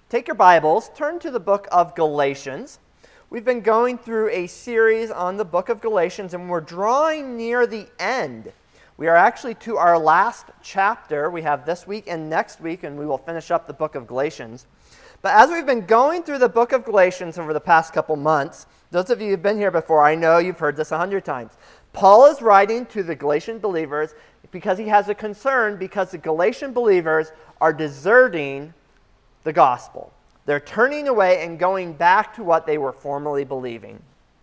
take your Bibles, turn to the book of Galatians. We've been going through a series on the book of Galatians, and we're drawing near the end. We are actually to our last chapter. We have this week and next week, and we will finish up the book of Galatians. But as we've been going through the book of Galatians over the past couple months, those of you who've been here before, I know you've heard this 100 times. Paul is writing to the Galatian believers because he has a concern because the Galatian believers are deserting the gospel. They're turning away and going back to what they were formerly believing.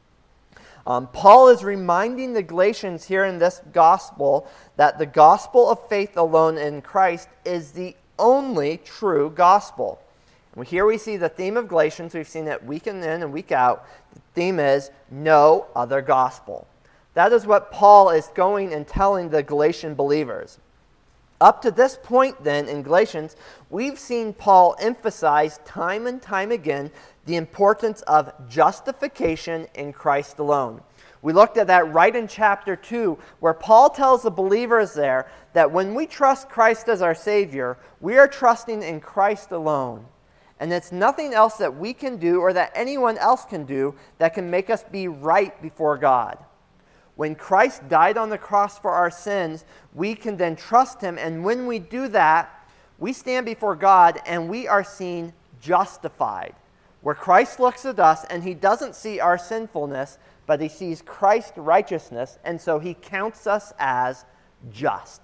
Paul is reminding the Galatians here in this gospel that the gospel of faith alone in Christ is the only true gospel. And here we see the theme of Galatians. We've seen it week in and week out. The theme is no other gospel. That is what Paul is going and telling the Galatian believers. Up to this point then in Galatians, we've seen Paul emphasize time and time again the importance of justification in Christ alone. We looked at that right in chapter 2, where Paul tells the believers there that when we trust Christ as our Savior, we are trusting in Christ alone. And it's nothing else that we can do or that anyone else can do that can make us be right before God. When Christ died on the cross for our sins, we can then trust Him, and when we do that, we stand before God and we are seen justified. Where Christ looks at us and He doesn't see our sinfulness, but He sees Christ's righteousness, and so He counts us as just.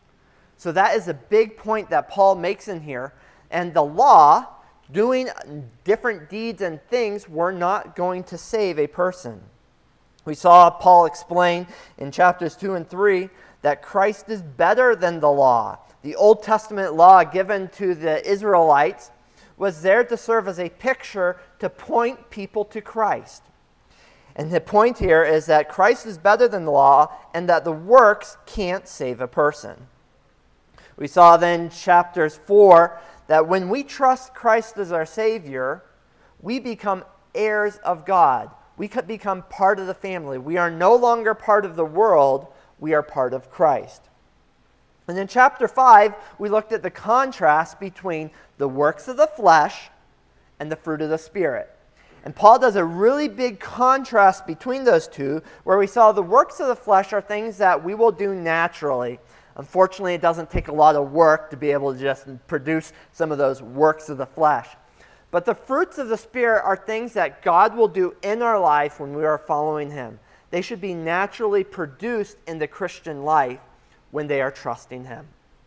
So that is a big point that Paul makes in here. And the law, doing different deeds and things, were not going to save a person. We saw Paul explain in chapters 2 and 3 that Christ is better than the law. The Old Testament law given to the Israelites was there to serve as a picture to point people to Christ. And the point here is that Christ is better than the law and that the works can't save a person. We saw then chapters 4 that when we trust Christ as our Savior, we become heirs of God. We could become part of the family. We are no longer part of the world. We are part of Christ. And in chapter 5, we looked at the contrast between the works of the flesh and the fruit of the Spirit. And Paul does a really big contrast between those two, where we saw the works of the flesh are things that we will do naturally. Unfortunately, it doesn't take a lot of work to be able to just produce some of those works of the flesh. But the fruits of the Spirit are things that God will do in our life when we are following Him. They should be naturally produced in the Christian life when they are trusting Him.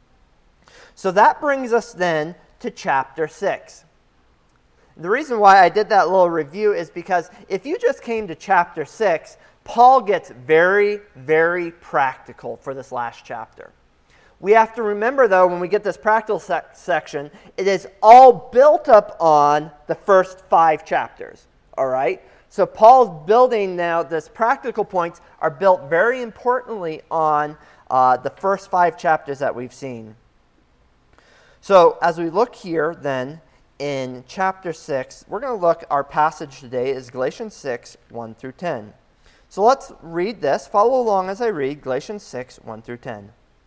So that brings us then to chapter 6. The reason why I did that little review is because if you just came to chapter 6, Paul gets very, very practical for this last chapter. We have to remember, though, when we get this practical section, it is all built up on the first 5 chapters, all right? So Paul's building now, this practical points are built very importantly on the first 5 chapters that we've seen. So as we look here, then, in chapter 6, we're going to look, our passage today is Galatians 6, 1 through 10. So let's read this. Follow along as I read Galatians 6, 1 through 10.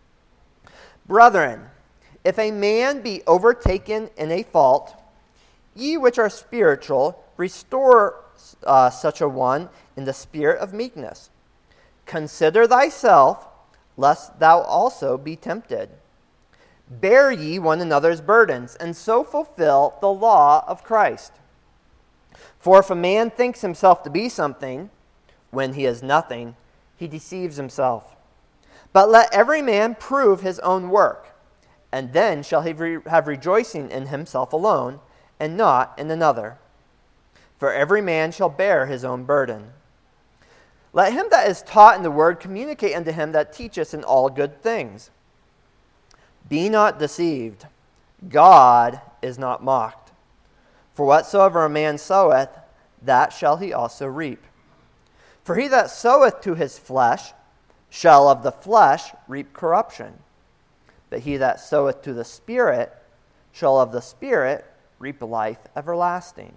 Brethren, if a man be overtaken in a fault, ye which are spiritual, restore such a one in the spirit of meekness. Consider thyself, lest thou also be tempted. Bear ye one another's burdens, and so fulfill the law of Christ. For if a man thinks himself to be something, when he is nothing, he deceives himself. But let every man prove his own work, and then shall he have rejoicing in himself alone, and not in another. For every man shall bear his own burden. Let him that is taught in the word communicate unto him that teacheth in all good things. Be not deceived. God is not mocked. For whatsoever a man soweth, that shall he also reap. For he that soweth to his flesh shall of the flesh reap corruption. But he that soweth to the Spirit shall of the Spirit reap life everlasting.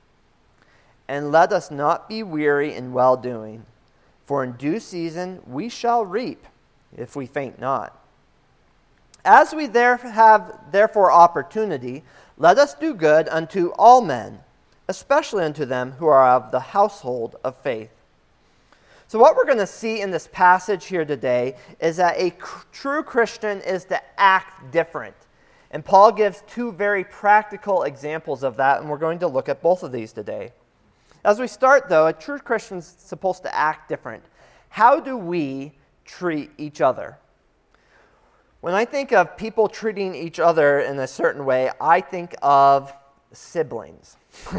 And let us not be weary in well-doing, for in due season we shall reap, if we faint not. As we have therefore opportunity, Let us do good unto all men, especially unto them who are of the household of faith. So what we're going to see in this passage here today is that a true Christian is to act different. And Paul gives two very practical examples of that, and we're going to look at both of these today. As we start, though, a true Christian is supposed to act different. How do we treat each other? When I think of people treating each other in a certain way, I think of siblings.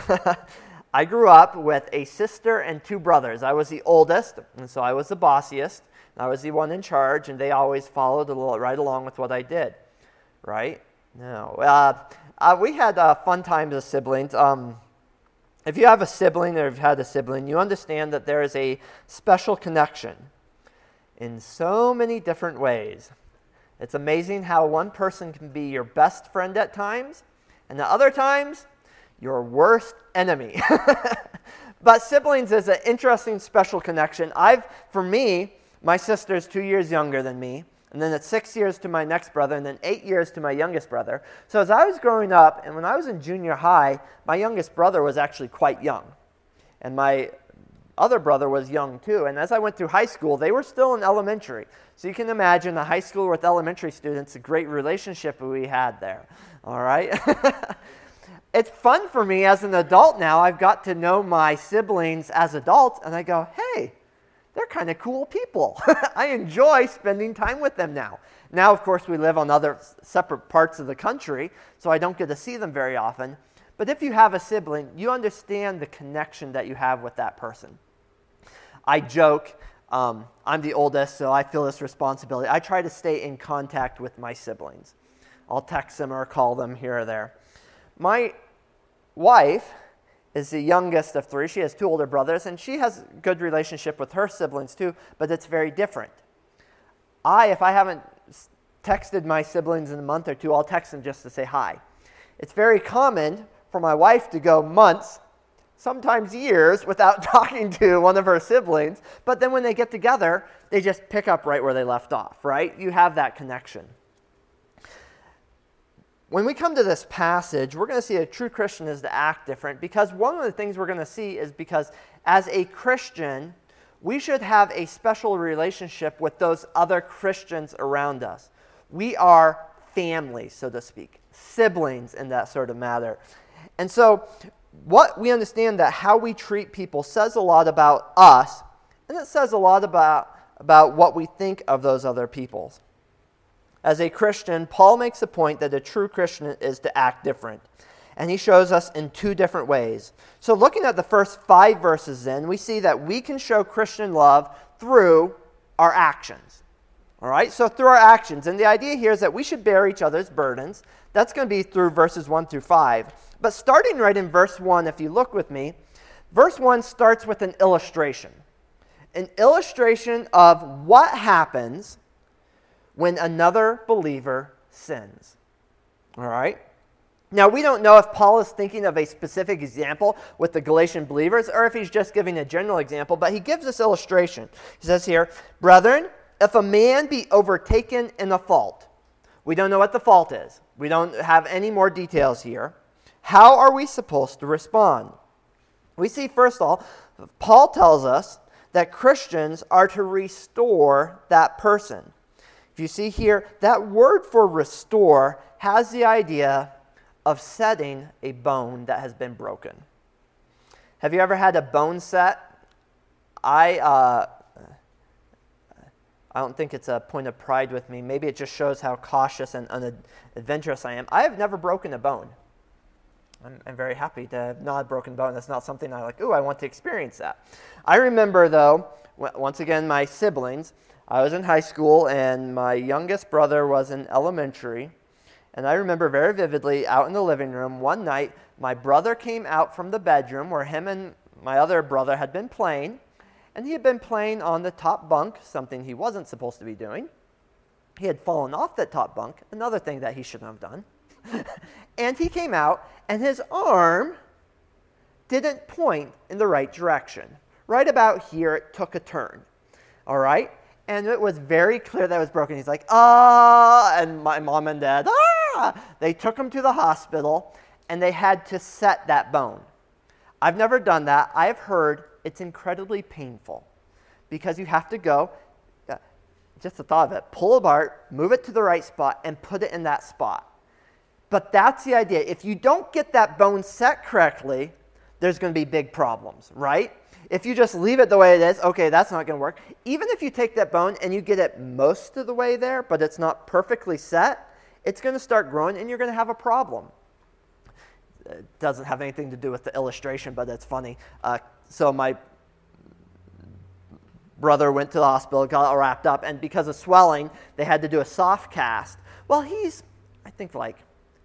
I grew up with a sister and two brothers. I was the oldest, and so I was the bossiest. I was the one in charge, and they always followed right along with what I did. Right? No. We had fun times as siblings. If you have a sibling or have had a sibling, you understand that there is a special connection in so many different ways. It's amazing how one person can be your best friend at times, and at other times, your worst enemy. But siblings is an interesting special connection. For me, my sister's 2 years younger than me, and then it's 6 years to my next brother, and then 8 years to my youngest brother. So as I was growing up, and when I was in junior high, my youngest brother was actually quite young. And my other brother was young too. And as I went through high school, they were still in elementary. So you can imagine a high school with elementary students, a great relationship we had there. All right? It's fun for me as an adult now. I've got to know my siblings as adults, and I go, hey, they're kind of cool people. I enjoy spending time with them now. Now, of course, we live on other separate parts of the country, so I don't get to see them very often. But if you have a sibling, you understand the connection that you have with that person. I joke, I'm the oldest, so I feel this responsibility. I try to stay in contact with my siblings. I'll text them or call them here or there. My wife is the youngest of three. She has two older brothers, and she has a good relationship with her siblings too, but it's very different. If I haven't texted my siblings in a month or two, I'll text them just to say hi. It's very common for my wife to go months, sometimes years, without talking to one of her siblings, but then when they get together, they just pick up right where they left off, right? You have that connection. When we come to this passage, we're going to see a true Christian is to act different, because one of the things we're going to see is because as a Christian, we should have a special relationship with those other Christians around us. We are family, so to speak, siblings in that sort of matter. And so what we understand that how we treat people says a lot about us, and it says a lot about what we think of those other people. As a Christian, Paul makes a point that a true Christian is to act different. And he shows us in two different ways. So looking at the first 5 verses then, we see that we can show Christian love through our actions. All right, so through our actions. And the idea here is that we should bear each other's burdens. That's going to be through verses 1 through 5. But starting right in verse 1, if you look with me, verse 1 starts with an illustration. An illustration of what happens when another believer sins. All right? Now, we don't know if Paul is thinking of a specific example with the Galatian believers or if he's just giving a general example, but he gives this illustration. He says here, "Brethren, if a man be overtaken in a fault," we don't know what the fault is. We don't have any more details here. How are we supposed to respond? We see, first of all, Paul tells us that Christians are to restore that person. If you see here, that word for restore has the idea of setting a bone that has been broken. Have you ever had a bone set? I don't think it's a point of pride with me. Maybe it just shows how cautious and unadventurous I am. I have never broken a bone. I'm very happy to have not broken a bone. That's not something I like, I want to experience that. I remember, though, once again, my siblings. I was in high school, and my youngest brother was in elementary. And I remember very vividly, out in the living room, one night, my brother came out from the bedroom where him and my other brother had been playing. And he had been playing on the top bunk, something he wasn't supposed to be doing. He had fallen off that top bunk, another thing that he shouldn't have done. And he came out, and his arm didn't point in the right direction. Right about here, it took a turn. All right? And it was very clear that it was broken. He's like, and my mom and dad, They took him to the hospital. and they had to set that bone. I've never done that. I've heard it's incredibly painful because you have to go, just the thought of it, pull apart, move it to the right spot, and put it in that spot. But that's the idea. If you don't get that bone set correctly, there's going to be big problems, right? If you just leave it the way it is, okay, that's not going to work. Even if you take that bone and you get it most of the way there, but it's not perfectly set, it's going to start growing and you're going to have a problem. It doesn't have anything to do with the illustration, but it's funny. So my brother went to the hospital, got all wrapped up, and because of swelling, they had to do a soft cast. Well, he's, I think, like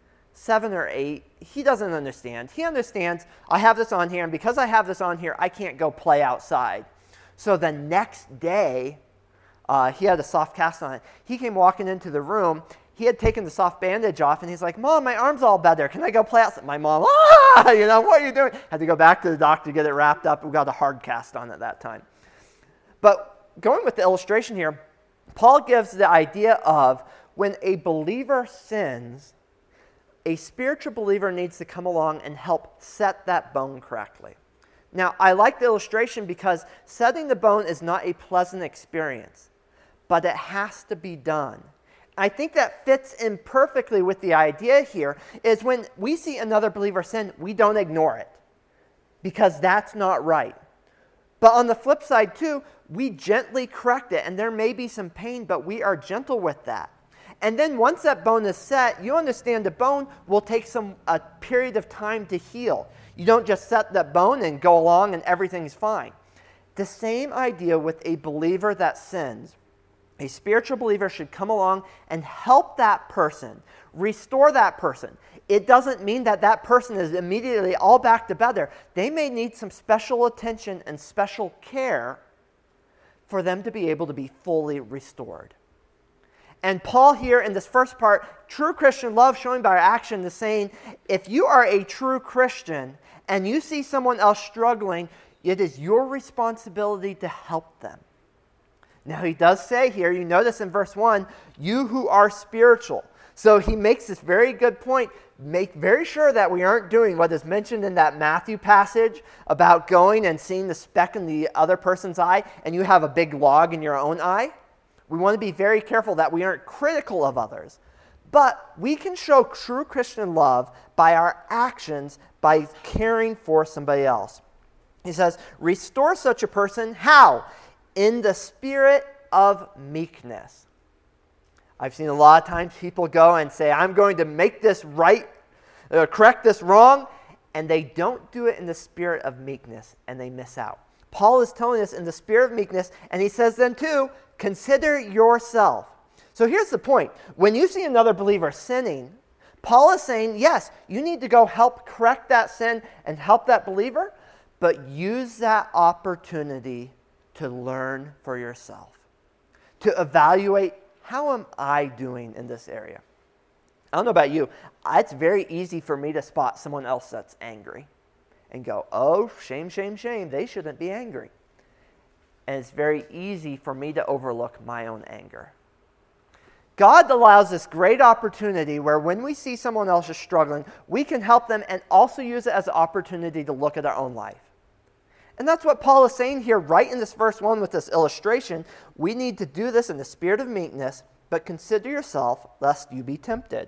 7 or 8. He doesn't understand. He understands, I have this on here, and because I have this on here, I can't go play outside. So the next day, he had a soft cast on it. He came walking into the room. He had taken the soft bandage off, and he's like, Mom, my arm's all better. Can I go play outside? My mom, what are you doing? Had to go back to the doctor to get it wrapped up. We got a hard cast on at that time. But going with the illustration here, Paul gives the idea of when a believer sins, a spiritual believer needs to come along and help set that bone correctly. Now, I like the illustration because setting the bone is not a pleasant experience, but it has to be done. I think that fits in perfectly with the idea here is when we see another believer sin, we don't ignore it because that's not right. But on the flip side too, we gently correct it, and there may be some pain, but we are gentle with that. And then once that bone is set, you understand the bone will take a period of time to heal. You don't just set that bone and go along and everything's fine. The same idea with a believer that sins. A spiritual believer should come along and help that person, restore that person. It doesn't mean that that person is immediately all back to better. They may need some special attention and special care for them to be able to be fully restored. And Paul here in this first part, true Christian love showing by our action is saying, if you are a true Christian and you see someone else struggling, it is your responsibility to help them. Now he does say here, you notice in verse 1, you who are spiritual. So he makes this very good point. Make very sure that we aren't doing what is mentioned in that Matthew passage about going and seeing the speck in the other person's eye and you have a big log in your own eye. We want to be very careful that we aren't critical of others. But we can show true Christian love by our actions, by caring for somebody else. He says, restore such a person, how? In the spirit of meekness. I've seen a lot of times people go and say, I'm going to make this right, correct this wrong, and they don't do it in the spirit of meekness, and they miss out. Paul is telling us in the spirit of meekness, and he says then too, consider yourself. So here's the point. When you see another believer sinning, Paul is saying, yes, you need to go help correct that sin and help that believer, but use that opportunity to learn for yourself, to evaluate, how am I doing in this area? I don't know about you. It's very easy for me to spot someone else that's angry and go, oh, shame, shame, shame. They shouldn't be angry. And it's very easy for me to overlook my own anger. God allows this great opportunity where when we see someone else is struggling, we can help them and also use it as an opportunity to look at our own life. And that's what Paul is saying here right in this verse 1 with this illustration. We need to do this in the spirit of meekness, but consider yourself lest you be tempted.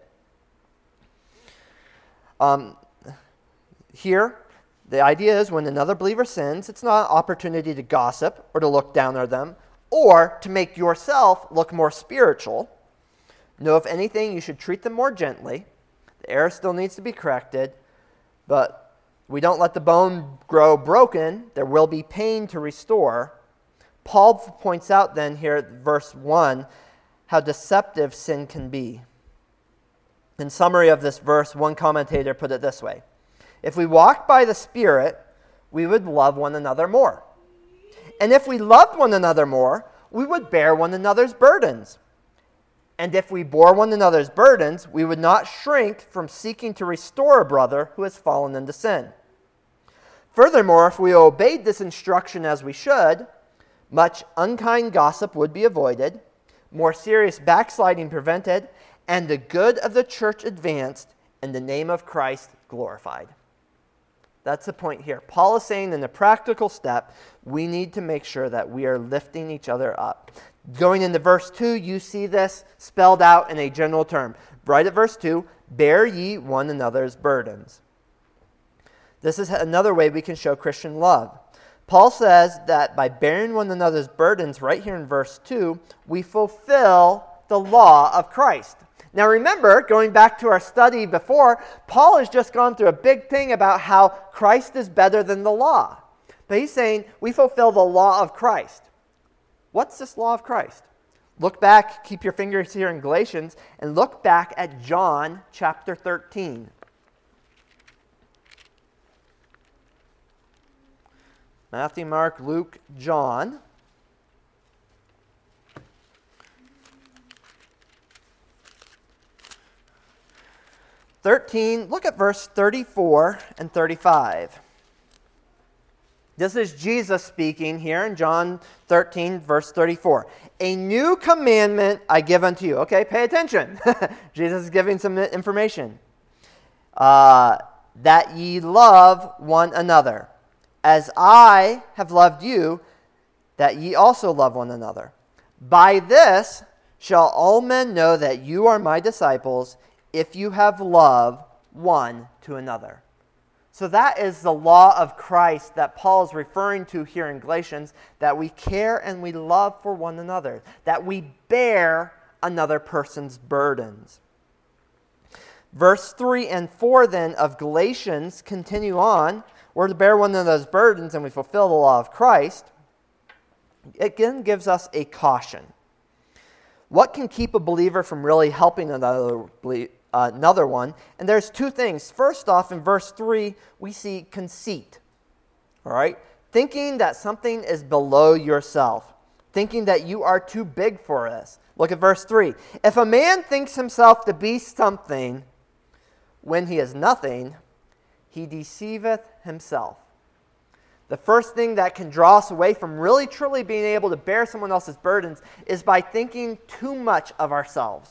Here, the idea is when another believer sins, it's not an opportunity to gossip or to look down on them or to make yourself look more spiritual. No, if anything, you should treat them more gently. The error still needs to be corrected, but we don't let the bone grow broken. There will be pain to restore. Paul points out then here at verse 1 how deceptive sin can be. In summary of this verse, one commentator put it this way. If we walked by the Spirit, we would love one another more. And if we loved one another more, we would bear one another's burdens. And if we bore one another's burdens, we would not shrink from seeking to restore a brother who has fallen into sin. Furthermore, if we obeyed this instruction as we should, much unkind gossip would be avoided, more serious backsliding prevented, and the good of the church advanced, and the name of Christ glorified. That's the point here. Paul is saying in the practical step, we need to make sure that we are lifting each other up. Going into verse 2, you see this spelled out in a general term. Right at verse 2, bear ye one another's burdens. This is another way we can show Christian love. Paul says that by bearing one another's burdens, right here in verse 2, we fulfill the law of Christ. Now remember, going back to our study before, Paul has just gone through a big thing about how Christ is better than the law. But he's saying we fulfill the law of Christ. What's this law of Christ? Look back, keep your fingers here in Galatians, and look back at John chapter 13. Matthew, Mark, Luke, John. Look at verse 34 and 35. This is Jesus speaking here in John 13, verse 34. A new commandment I give unto you. Okay, pay attention. Jesus is giving some information. That ye love one another. As I have loved you, that ye also love one another. By this shall all men know that you are my disciples, if you have love one to another. So that is the law of Christ that Paul is referring to here in Galatians, that we care and we love for one another, that we bear another person's burdens. Verse 3 and 4 then of Galatians continue on. We're to bear one another's burdens and we fulfill the law of Christ. It again gives us a caution. What can keep a believer from really helping another one? And there's two things. First off, in verse 3, we see conceit. All right? Thinking that something is below yourself. Thinking that you are too big for this. Look at verse 3. If a man thinks himself to be something when he is nothing, he deceiveth himself. The first thing that can draw us away from really truly being able to bear someone else's burdens is by thinking too much of ourselves.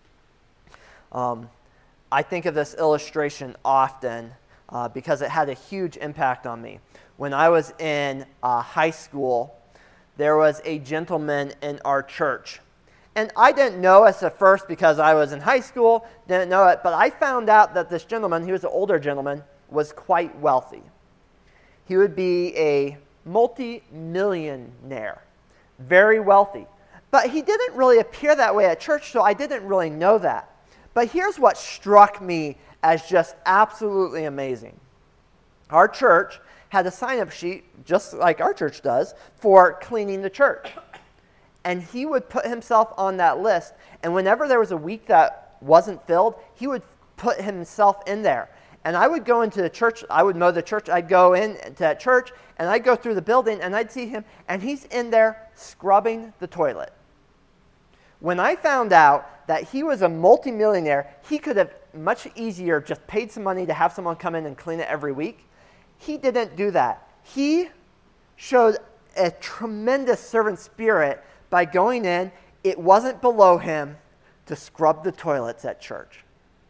I think of this illustration often because it had a huge impact on me. When I was in high school, there was a gentleman in our church. And I didn't know this at first because I was in high school, didn't know it, but I found out that this gentleman, he was an older gentleman, was quite wealthy. He would be a multi-millionaire, very wealthy. But he didn't really appear that way at church, so I didn't really know that. But here's what struck me as just absolutely amazing. Our church had a sign-up sheet, just like our church does, for cleaning the church. And he would put himself on that list, and whenever there was a week that wasn't filled, he would put himself in there. And I would go into the church, I would mow the church, I'd go into that church, and I'd go through the building, and I'd see him, and he's in there scrubbing the toilet. When I found out that he was a multimillionaire, he could have much easier just paid some money to have someone come in and clean it every week. He didn't do that. He showed a tremendous servant spirit by going in. It wasn't below him to scrub the toilets at church.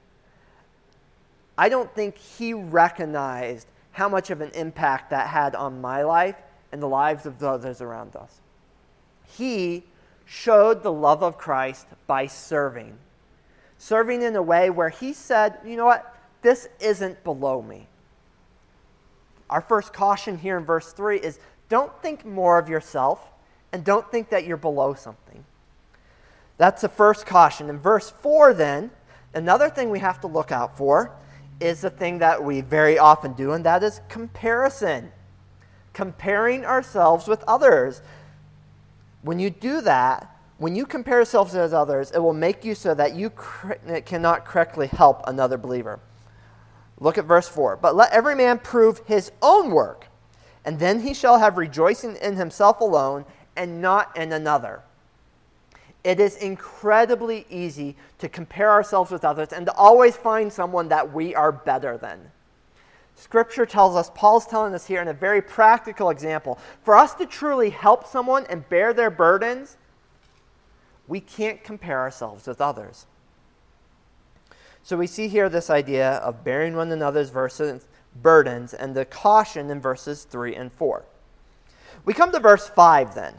I don't think he recognized how much of an impact that had on my life and the lives of others around us. He showed the love of Christ by serving. Serving in a way where he said, you know what, this isn't below me. Our first caution here in verse 3 is don't think more of yourself and don't think that you're below something. That's the first caution. In verse 4 then, another thing we have to look out for is the thing that we very often do, and that is comparison. Comparing ourselves with others. When you do that, when you compare yourselves with others, it will make you so that you cannot correctly help another believer. Look at verse 4. But let every man prove his own work, and then he shall have rejoicing in himself alone and not in another. It is incredibly easy to compare ourselves with others and to always find someone that we are better than. Scripture tells us, Paul's telling us here in a very practical example, for us to truly help someone and bear their burdens, we can't compare ourselves with others. So we see here this idea of bearing one another's burdens and the caution in verses 3 and 4. We come to verse 5 then.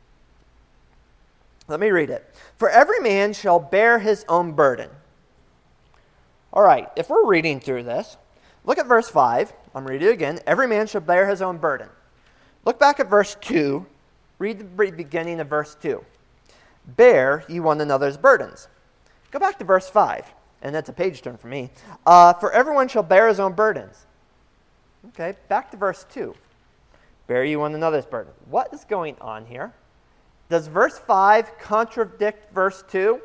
Let me read it. For every man shall bear his own burden. All right, if we're reading through this, look at verse 5. I'm reading it again. Every man shall bear his own burden. Look back at verse 2. Read the beginning of verse 2. Bear ye one another's burdens. Go back to verse 5. And that's a page turn for me. For everyone shall bear his own burdens. Okay, back to verse 2. Bear ye one another's burden. What is going on here? Does verse 5 contradict verse 2?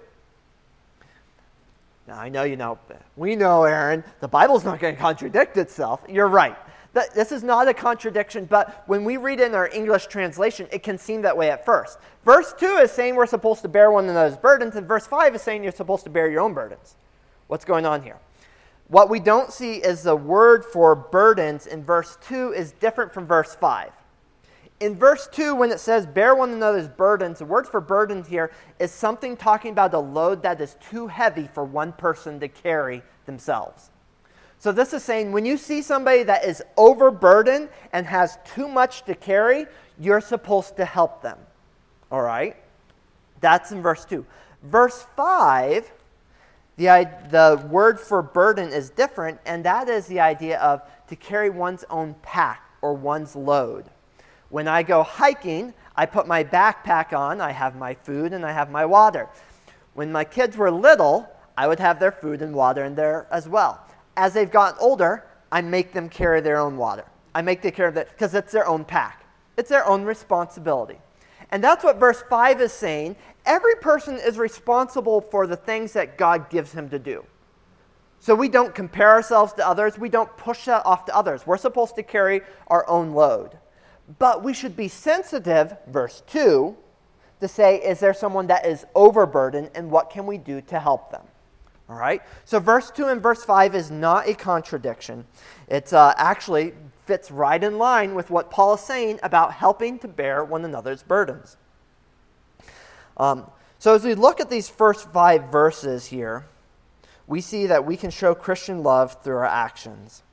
Now, I know you know. We know, Aaron, the Bible's not going to contradict itself. You're right. This is not a contradiction, but when we read it in our English translation, it can seem that way at first. Verse 2 is saying we're supposed to bear one another's burdens, and verse 5 is saying you're supposed to bear your own burdens. What's going on here? What we don't see is the word for burdens in verse 2 is different from verse 5. In verse 2, when it says bear one another's burdens, the word for burdens here is something talking about a load that is too heavy for one person to carry themselves. So this is saying when you see somebody that is overburdened and has too much to carry, you're supposed to help them. All right? That's in verse 2. Verse 5, the word for burden is different, and that is the idea of to carry one's own pack or one's load. When I go hiking, I put my backpack on, I have my food, and I have my water. When my kids were little, I would have their food and water in there as well. As they've gotten older, I make them carry their own water. I make them carry that because it's their own pack. It's their own responsibility. And that's what verse 5 is saying. Every person is responsible for the things that God gives him to do. So we don't compare ourselves to others. We don't push that off to others. We're supposed to carry our own load. But we should be sensitive, verse 2, to say, is there someone that is overburdened, and what can we do to help them? All right? So verse 2 and verse 5 is not a contradiction. It actually fits right in line with what Paul is saying about helping to bear one another's burdens. So as we look at these first 5 verses here, we see that we can show Christian love through our actions.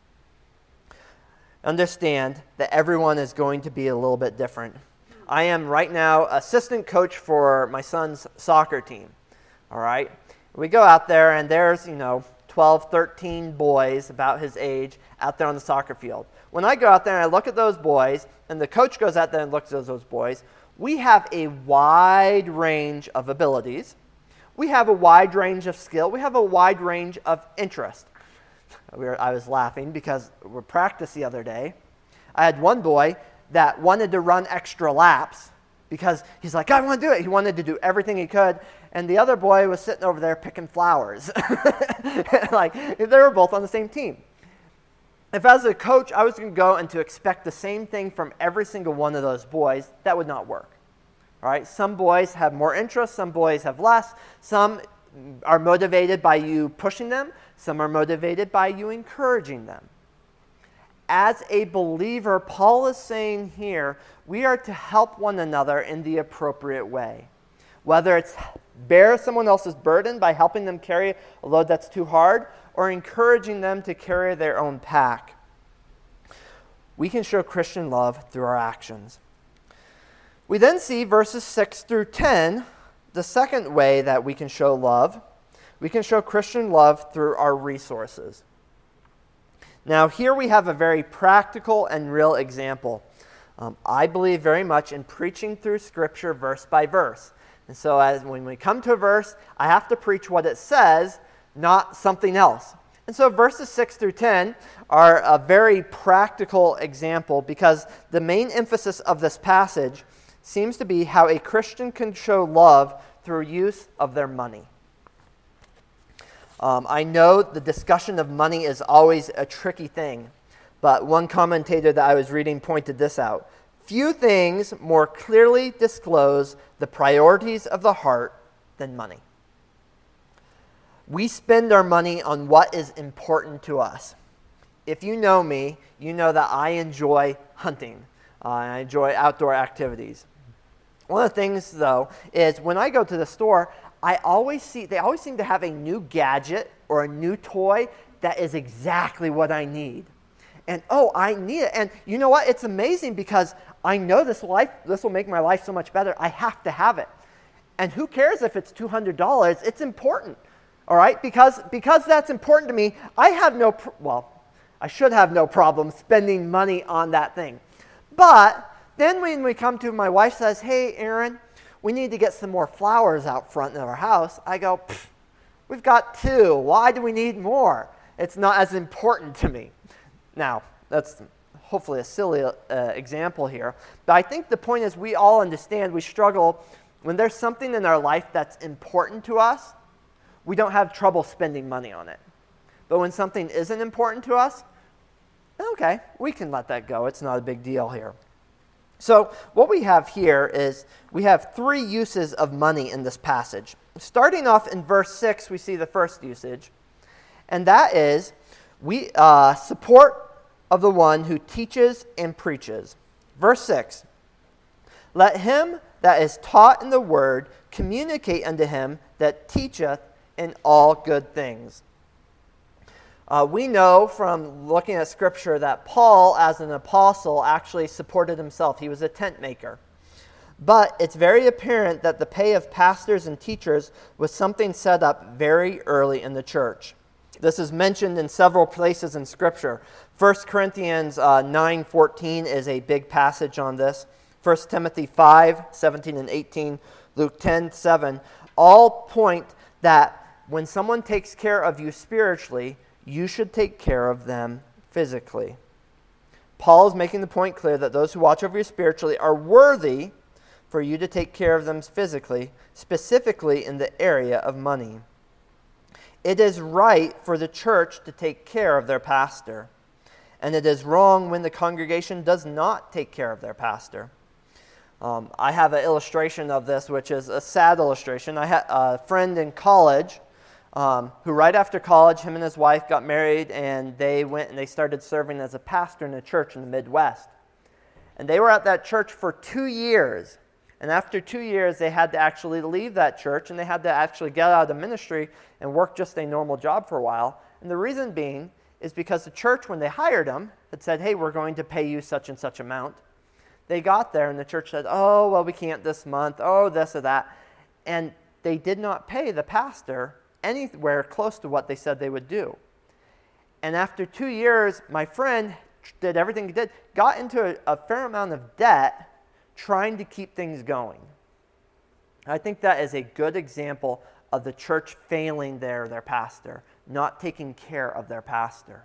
Understand that everyone is going to be a little bit different. I am right now assistant coach for my son's soccer team. All right? We go out there and there's, 12, 13 boys about his age out there on the soccer field. When I go out there and I look at those boys and the coach goes out there and looks at those boys, we have a wide range of abilities. We have a wide range of skill. We have a wide range of interest. I was laughing because we practiced the other day. I had one boy that wanted to run extra laps because he's like, I want to do it. He wanted to do everything he could. And the other boy was sitting over there picking flowers. Like, they were both on the same team. If as a coach, I was going to go and to expect the same thing from every single one of those boys, that would not work. All right? Some boys have more interest. Some boys have less. Some are motivated by you pushing them. Some are motivated by you encouraging them. As a believer, Paul is saying here, we are to help one another in the appropriate way. Whether it's bear someone else's burden by helping them carry a load that's too hard, or encouraging them to carry their own pack. We can show Christian love through our actions. We then see verses 6 through 10, the second way that we can show love. We can show Christian love through our resources. Now, here we have a very practical and real example. I believe very much in preaching through Scripture verse by verse. And so when we come to a verse, I have to preach what it says, not something else. And so verses 6 through 10 are a very practical example because the main emphasis of this passage seems to be how a Christian can show love through use of their money. I know the discussion of money is always a tricky thing, but one commentator that I was reading pointed this out. Few things more clearly disclose the priorities of the heart than money. We spend our money on what is important to us. If you know me, you know that I enjoy hunting. I enjoy outdoor activities. One of the things, though, is when I go to the store, they always seem to have a new gadget or a new toy that is exactly what I need. And I need it. And you know what? It's amazing because I know this will make my life so much better. I have to have it. And who cares if it's $200? It's important. All right? Because that's important to me, I should have no problem spending money on that thing. But then when we come to, my wife says, hey, Aaron, we need to get some more flowers out front of our house. I go, we've got 2. Why do we need more? It's not as important to me. Now, that's hopefully a silly example here. But I think the point is we all understand we struggle when there's something in our life that's important to us, we don't have trouble spending money on it. But when something isn't important to us, okay, we can let that go. It's not a big deal here. So what we have here is we have 3 uses of money in this passage. Starting off in verse 6, we see the first usage, and that is we support of the one who teaches and preaches. Verse 6, let him that is taught in the word communicate unto him that teacheth in all good things. We know from looking at Scripture that Paul, as an apostle, actually supported himself. He was a tent maker. But it's very apparent that the pay of pastors and teachers was something set up very early in the church. This is mentioned in several places in Scripture. 1 Corinthians 9:14 is a big passage on this. 1 Timothy 5:17 and 18, Luke 10:7, all point that when someone takes care of you spiritually, you should take care of them physically. Paul is making the point clear that those who watch over you spiritually are worthy for you to take care of them physically, specifically in the area of money. It is right for the church to take care of their pastor, and it is wrong when the congregation does not take care of their pastor. I have an illustration of this, which is a sad illustration. I had a friend in college who right after college, him and his wife got married, and they went and they started serving as a pastor in a church in the Midwest. And they were at that church for 2 years. And after 2 years, they had to actually leave that church, and they had to actually get out of the ministry and work just a normal job for a while. And the reason being is because the church, when they hired them, had said, hey, we're going to pay you such and such amount. They got there, and the church said, oh, well, we can't this month, oh, this or that. And they did not pay the pastor anywhere close to what they said they would do. And after 2 years, my friend did everything he did, got into a fair amount of debt trying to keep things going. I think that is a good example of the church failing their pastor, not taking care of their pastor.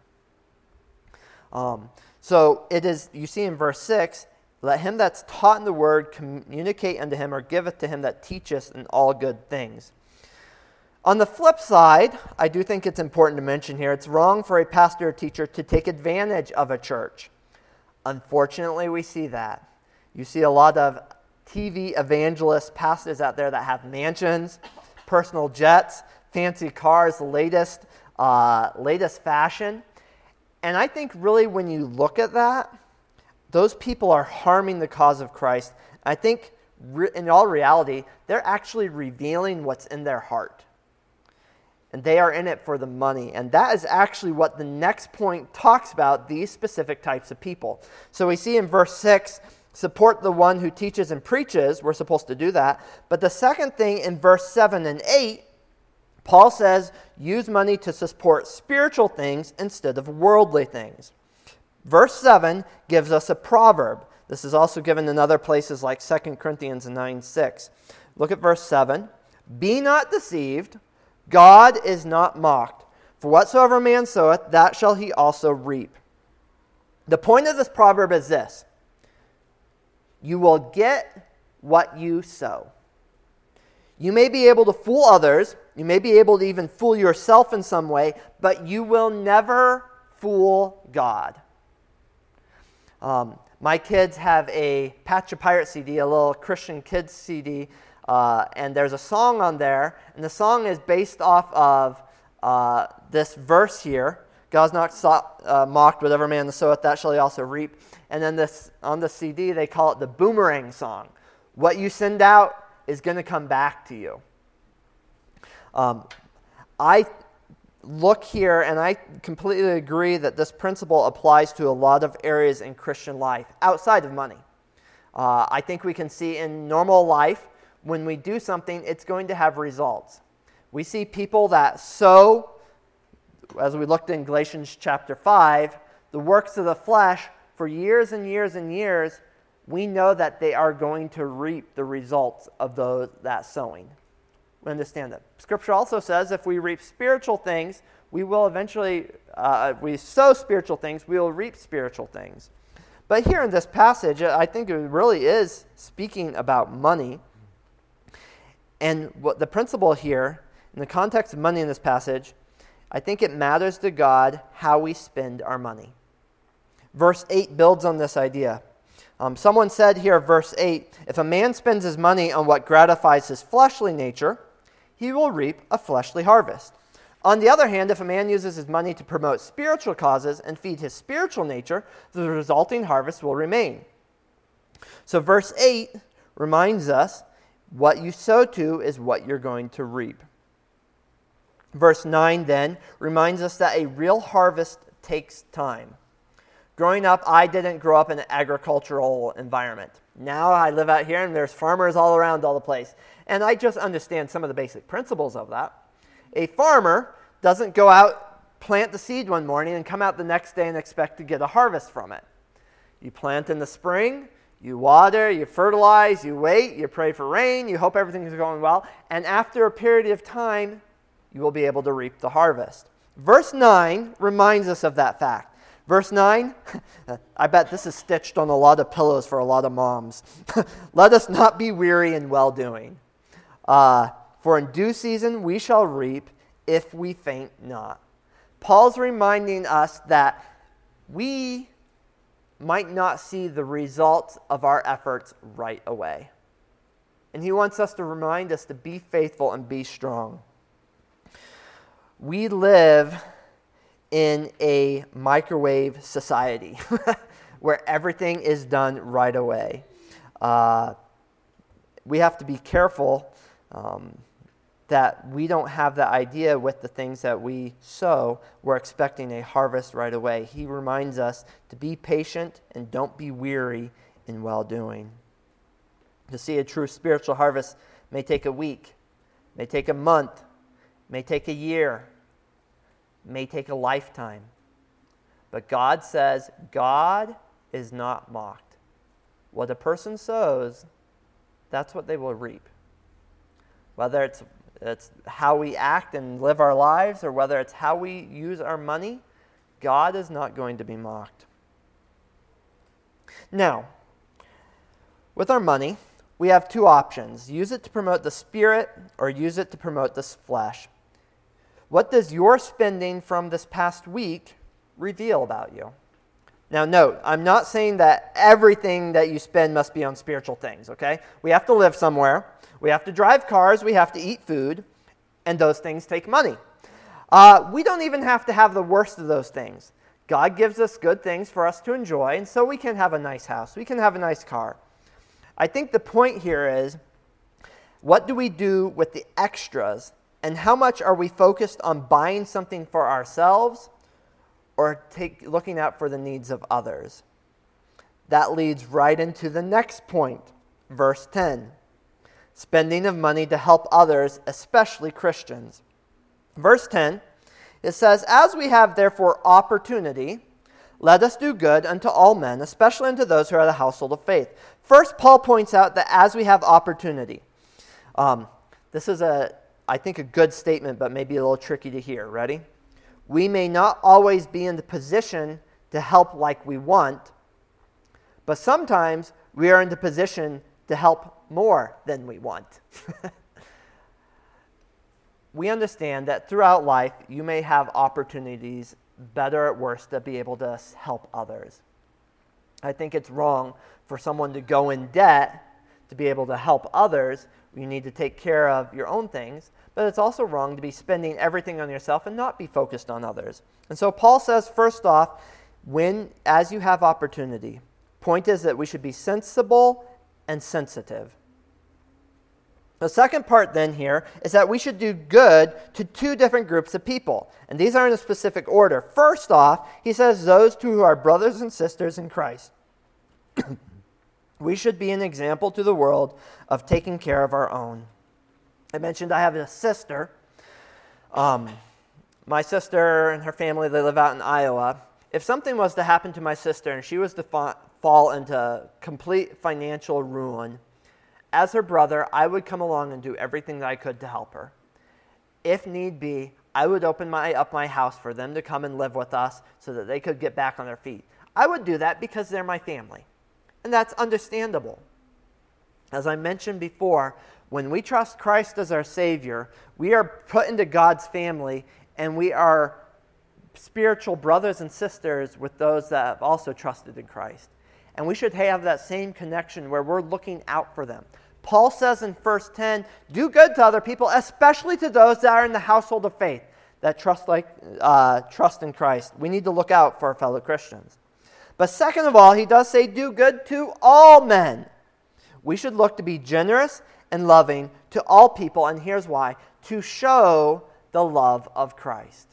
So it is, you see in verse 6, let him that's taught in the word communicate unto him, or giveth to him that teacheth in all good things. On the flip side, I do think it's important to mention here, it's wrong for a pastor or teacher to take advantage of a church. Unfortunately, we see that. You see a lot of TV evangelist pastors out there that have mansions, personal jets, fancy cars, latest fashion. And I think really when you look at that, those people are harming the cause of Christ. I think in all reality, they're actually revealing what's in their heart. And they are in it for the money. And that is actually what the next point talks about, these specific types of people. So we see in verse 6, support the one who teaches and preaches. We're supposed to do that. But the second thing in verse 7 and 8, Paul says, use money to support spiritual things instead of worldly things. Verse 7 gives us a proverb. This is also given in other places like 2 Corinthians 9:6. Look at verse 7. Be not deceived, God is not mocked. For whatsoever a man soweth, that shall he also reap. The point of this proverb is this. You will get what you sow. You may be able to fool others. You may be able to even fool yourself in some way, but you will never fool God. My kids have a Patch a Pirate CD, a little Christian kids CD, and there's a song on there, and the song is based off of this verse here. God's not mocked, whatever man soweth, that shall he also reap. And then this on the CD, they call it the boomerang song. What you send out is going to come back to you. look here, and I completely agree that this principle applies to a lot of areas in Christian life outside of money. I think we can see in normal life, when we do something, it's going to have results. We see people that sow, as we looked in Galatians chapter 5, the works of the flesh for years and years and years. We know that they are going to reap the results of that sowing. We understand that. Scripture also says if we reap spiritual things, we will eventually, we sow spiritual things, we will reap spiritual things. But here in this passage, I think it really is speaking about money. And what the principle here, in the context of money in this passage, I think it matters to God how we spend our money. Verse 8 builds on this idea. Someone said here, verse 8, if a man spends his money on what gratifies his fleshly nature, he will reap a fleshly harvest. On the other hand, if a man uses his money to promote spiritual causes and feed his spiritual nature, the resulting harvest will remain. So verse 8 reminds us what you sow to is what you're going to reap. Verse 9 then reminds us that a real harvest takes time. Growing up, I didn't grow up in an agricultural environment. Now I live out here and there's farmers all around all the place. And I just understand some of the basic principles of that. A farmer doesn't go out, plant the seed one morning and come out the next day and expect to get a harvest from it. You plant in the spring, you water, you fertilize, you wait, you pray for rain, you hope everything is going well, and after a period of time, you will be able to reap the harvest. Verse 9 reminds us of that fact. Verse 9, I bet this is stitched on a lot of pillows for a lot of moms. Let us not be weary in well-doing. For in due season we shall reap if we faint not. Paul's reminding us that we might not see the results of our efforts right away. And he wants us to remind us to be faithful and be strong. We live in a microwave society where everything is done right away. We have to be careful that we don't have the idea with the things that we sow, we're expecting a harvest right away. He reminds us to be patient and don't be weary in well-doing. To see a true spiritual harvest may take a week, may take a month, may take a year, may take a lifetime. But God says, God is not mocked. What a person sows, that's what they will reap. Whether it's how we act and live our lives, or whether it's how we use our money, God is not going to be mocked. Now, with our money, we have two options. Use it to promote the spirit or use it to promote the flesh. What does your spending from this past week reveal about you? Now note, I'm not saying that everything that you spend must be on spiritual things, okay? We have to live somewhere. We have to drive cars. We have to eat food. And those things take money. We don't even have to have the worst of those things. God gives us good things for us to enjoy, and so we can have a nice house. We can have a nice car. I think the point here is, what do we do with the extras, and how much are we focused on buying something for ourselves or looking out for the needs of others? That leads right into the next point, verse 10. Spending of money to help others, especially Christians. Verse 10, it says, as we have therefore opportunity, let us do good unto all men, especially unto those who are the household of faith. First, Paul points out that as we have opportunity. This is, I think, a good statement, but maybe a little tricky to hear. Ready? We may not always be in the position to help like we want, but sometimes we are in the position to help more than we want. We understand that throughout life, you may have opportunities, better or worse, to be able to help others. I think it's wrong for someone to go in debt to be able to help others. You need to take care of your own things, but it's also wrong to be spending everything on yourself and not be focused on others. And so Paul says, first off, as you have opportunity, point is that we should be sensible and sensitive. The second part then here is that we should do good to two different groups of people. And these are in a specific order. First off, he says those who are brothers and sisters in Christ. We should be an example to the world of taking care of our own. I mentioned I have a sister. My sister and her family, they live out in Iowa. If something was to happen to my sister and she was to fall into complete financial ruin, as her brother, I would come along and do everything that I could to help her. If need be, I would open up my house for them to come and live with us so that they could get back on their feet. I would do that because they're my family, and that's understandable. As I mentioned before, when we trust Christ as our Savior, we are put into God's family, and we are spiritual brothers and sisters with those that have also trusted in Christ. And we should have that same connection where we're looking out for them. Paul says in verse 10, do good to other people, especially to those that are in the household of faith, that trust in Christ. We need to look out for our fellow Christians. But second of all, he does say do good to all men. We should look to be generous and loving to all people, and here's why: to show the love of Christ.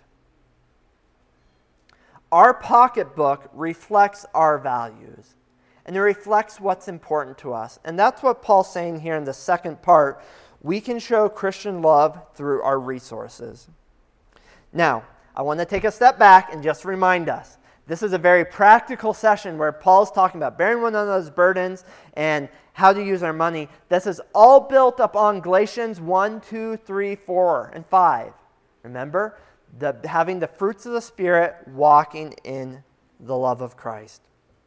Our pocketbook reflects our values, and it reflects what's important to us. And that's what Paul's saying here in the second part. We can show Christian love through our resources. Now, I want to take a step back and just remind us, this is a very practical session where Paul's talking about bearing one another's burdens and how to use our money. This is all built upon Galatians 1, 2, 3, 4, and 5. Remember? Having the fruits of the Spirit, walking in the love of Christ.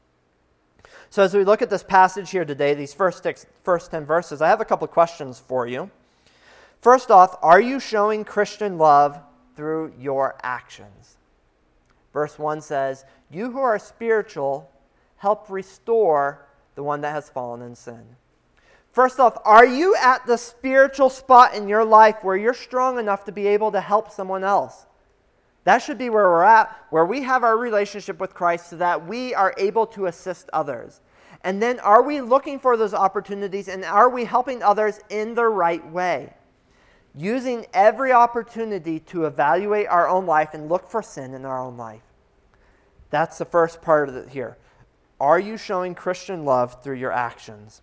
So as we look at this passage here today, these first 10 verses, I have a couple of questions for you. First off, are you showing Christian love through your actions? Verse 1 says, you who are spiritual, help restore the one that has fallen in sin. First off, are you at the spiritual spot in your life where you're strong enough to be able to help someone else? That should be where we're at, where we have our relationship with Christ so that we are able to assist others. And then are we looking for those opportunities, and are we helping others in the right way? Using every opportunity to evaluate our own life and look for sin in our own life. That's the first part of it here. Are you showing Christian love through your actions?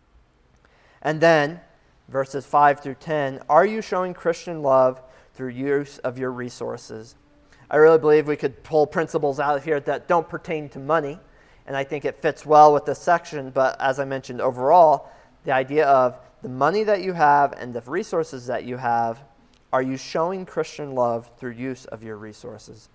And then, verses 5 through 10, are you showing Christian love through use of your resources? I really believe we could pull principles out here that don't pertain to money, and I think it fits well with this section, but as I mentioned overall, the idea of the money that you have and the resources that you have, are you showing Christian love through use of your resources?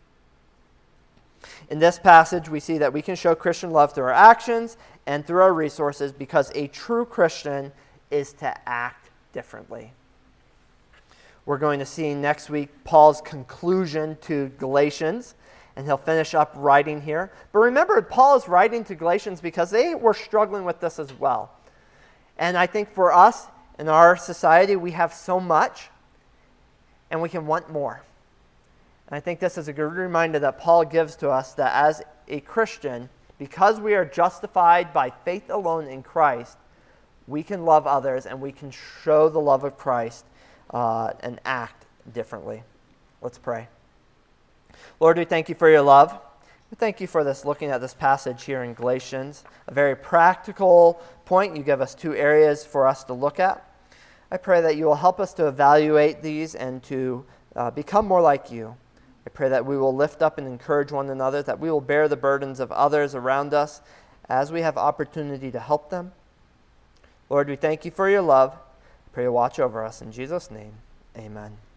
In this passage, we see that we can show Christian love through our actions and through our resources because a true Christian is to act differently. We're going to see next week Paul's conclusion to Galatians, and he'll finish up writing here. But remember, Paul is writing to Galatians because they were struggling with this as well. And I think for us, in our society, we have so much, and we can want more. And I think this is a good reminder that Paul gives to us that as a Christian, because we are justified by faith alone in Christ, we can love others and we can show the love of Christ and act differently. Let's pray. Lord, we thank you for your love. We thank you for this, looking at this passage here in Galatians, a very practical point. You give us two areas for us to look at. I pray that you will help us to evaluate these and to become more like you. I pray that we will lift up and encourage one another, that we will bear the burdens of others around us as we have opportunity to help them. Lord, we thank you for your love. I pray you watch over us. In Jesus' name, amen.